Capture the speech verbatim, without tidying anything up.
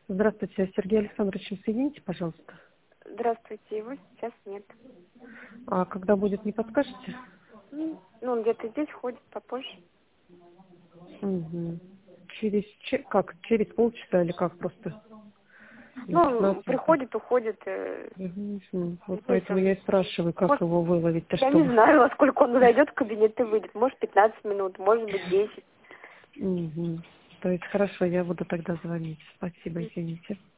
Здравствуйте, Сергей Александрович, соедините, пожалуйста. Здравствуйте, его сейчас нет. А когда будет, не подскажете? Ну, ну, он где-то здесь ходит попозже. Угу. Через, че- как, через полчаса или как просто? Или Ну, пятнадцать минут? приходит, уходит. э, Мгм. Вот Здесь поэтому он. я и спрашиваю, как Может, его выловить-то, я не чтобы... знаю, во сколько он зайдет в кабинет и выйдет. Может, пятнадцать минут, может быть, десять. Угу. То есть хорошо, я буду тогда звонить. Спасибо, извините.